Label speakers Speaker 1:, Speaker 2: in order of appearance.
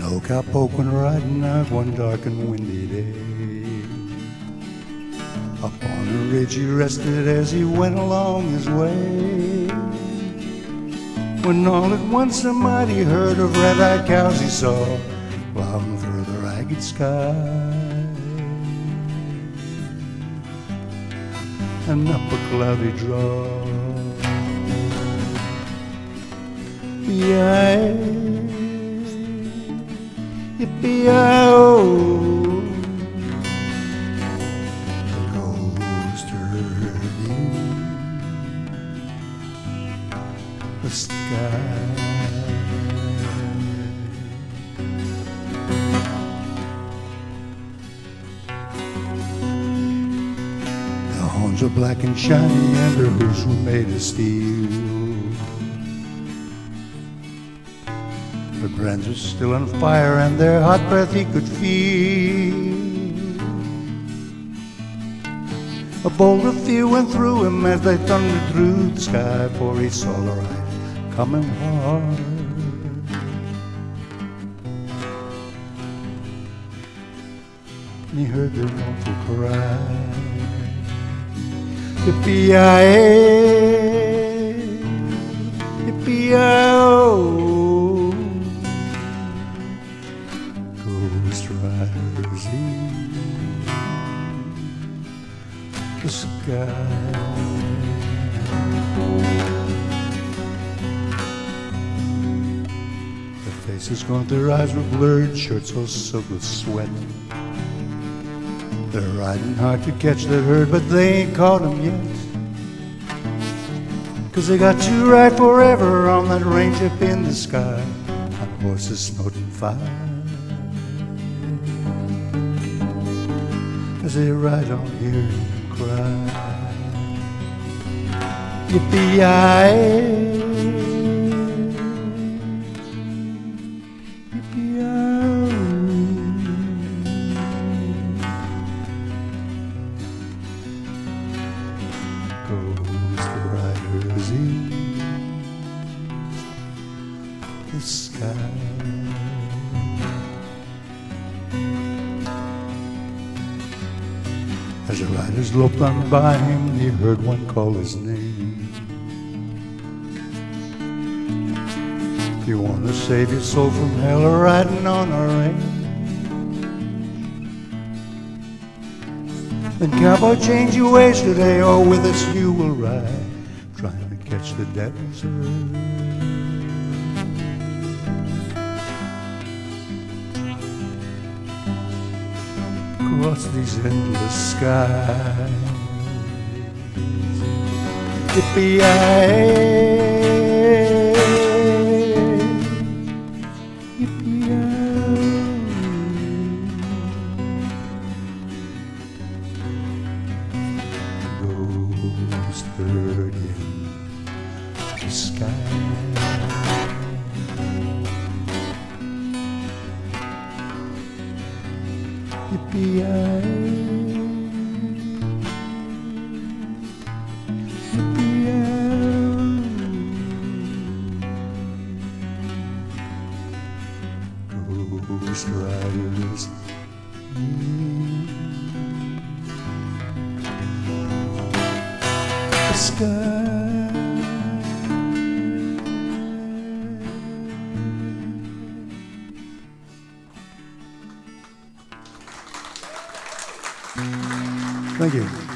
Speaker 1: No cowpoke went riding out one dark and windy day. Upon a ridge he rested as he went along his way. When all at once a mighty herd of red-eyed cows he saw plowing through the ragged sky. And up a cloudy draw, yippee-yi-oh, the ghost herding the sky. The horns were black and shiny and their hooves were made of steel. The brands were still on fire and their hot breath he could feel. A bolt of fear went through him as they thundered through the sky, for he saw the ride coming hard. And he heard their mournful cry, yippee-yi-ay, yippee-yi-oh. Ghost riders in the sky. Their faces gaunt, their eyes were blurred, shirts all soaked with sweat. They're riding hard to catch that herd, but they ain't caught 'em yet. 'Cause they got to ride forever on that range up in the sky, on horses snorting fire. As they ride on, hearing him cry, yippee-yi-ay, yippee-yi-oh. Ghost riders in the sky. As the riders loped on by him, he heard one call his name. If you want to save your soul from hell, riding on a range, then cowboy, change your ways today, or with us you will ride, trying to catch the devil's herd. Across these endless skies, yippee-yi-ay, yippee-yi-oh. Ghost bird in the sky. Yippee-yi-ay, yippee-yi-oh. Ghost riders in the sky. Thank you.